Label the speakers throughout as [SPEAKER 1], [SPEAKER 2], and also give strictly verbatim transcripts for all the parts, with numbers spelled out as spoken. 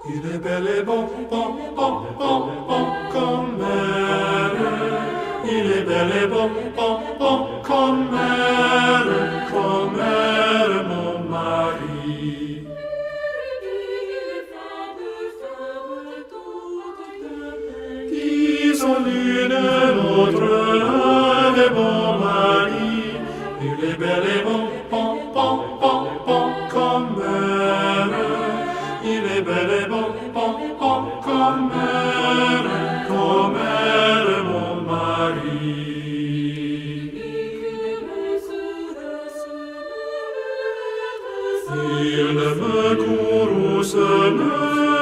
[SPEAKER 1] Il est bel et bon, bon, bon, bon, bon, comme elle. Il est bel et bon, bon, bon, comme elle, comme elle, mon mari. Disons l'une l'autre, avec mon mari. Il est bel et bon, bon, bon, bon, bon, comme elle. Il est bel et bon, bon, bon, comme elle, comme elle, mon mari. Il me courrouce, me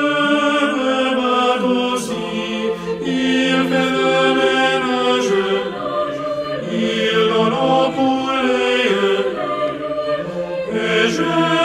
[SPEAKER 1] bat aussi, il fait le ménage, il donne au poulet, et je